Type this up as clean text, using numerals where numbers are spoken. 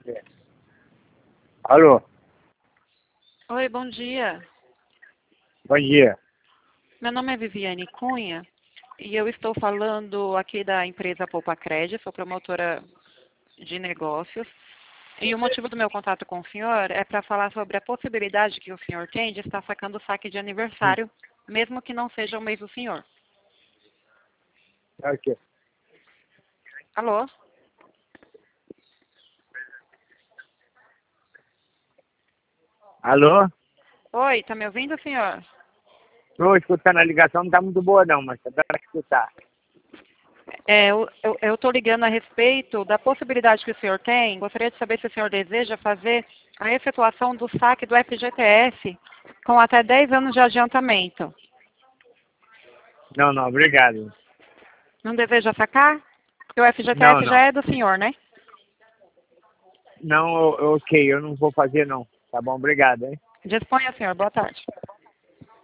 É. Alô, Oi, bom dia. bom dia. Meu nome é Viviane Cunha e eu estou falando aqui da empresa Poupa Crédito, sou promotora de negócios. E o motivo do meu contato com o senhor é para falar sobre a possibilidade que o senhor tem de estar sacando o saque de aniversário, mesmo que não seja o mês do senhor. É o quê? Alô? Alô? Oi, tá me ouvindo, senhor? Estou escutando a ligação, não está muito boa não, mas dá para escutar. Eu estou ligando a respeito da possibilidade que o senhor tem. Gostaria de saber se o senhor deseja fazer a efetuação do saque do FGTS com até 10 anos de adiantamento. Não, não, obrigado. Não deseja sacar? Porque o Não, FGTS já não. é do senhor, né? Não, ok, eu não vou fazer não. Tá bom, obrigado, hein? Disponha, senhor. Boa tarde.